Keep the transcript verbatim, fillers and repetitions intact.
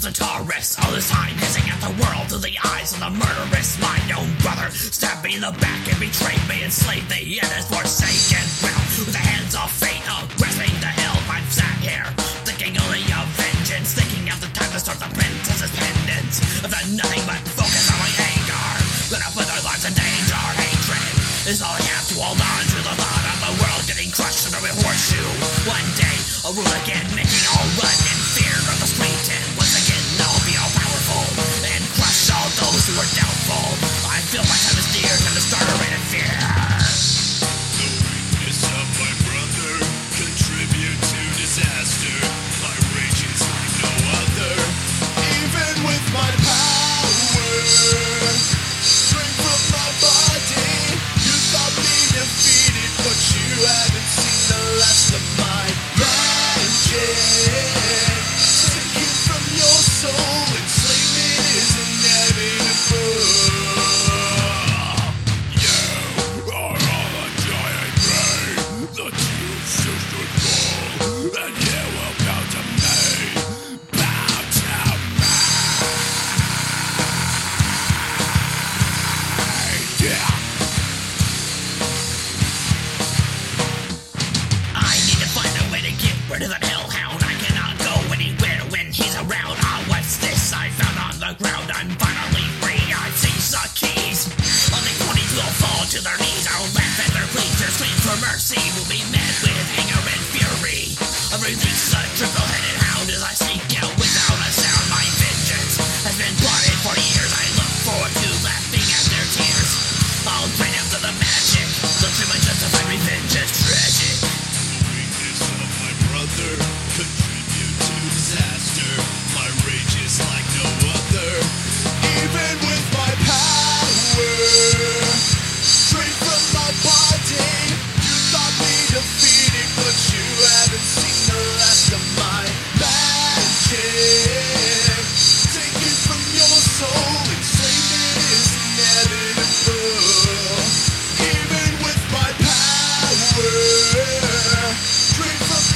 Centaurus, all this time hissing at the world through the eyes of the murderous. My own brother stabbed me in the back and betrayed me, enslaved me in his forsaken will. With the hands of fate, of grasping the hill, I've sat here, thinking only of vengeance, thinking of the time to start the princess's pendants. I've done nothing but focus on my anger, but I put their lives in danger. Hatred is all I have to hold on to, the thought of the world getting crushed under a horseshoe. One day, I'll rule again, making all run in fear of the street, and once again, I'll be all powerful and crush all those who are doubtful. I feel my time is near, time to start a reign of fear. The weakness of my brother contribute to disaster. My rage is like no other. Even with my power, strength from my body, you thought me defeated, but you haven't seen the last of my magic. Taken from your soul, enslavement is inevitable. You are all a giant brain that you choose to fall, and you will bow to me, bow to me. Yeah. I need to find a way to get rid of that hellhound. I cannot go anywhere when he's around. Ah, what's this I found on the ground? I'm finally free, I've seized the keys. Only twenties will fall to their knees. I'll laugh at their pleas, their screams for mercy will be met with anger and fury. I release the triple-headed hound as I sneak out without a sound. My vengeance has been plotted for years. I look forward to laughing at their tears. I'll drain them to the magic. The truth justified revenge is tragic. The weakness of my brother contribute to disaster. My rage is like no other. Even with my power, straight from my body, you thought me defeated, but you haven't seen the last of my magic. Taken from your soul, enslavement is inevitable. Even with my power, straight from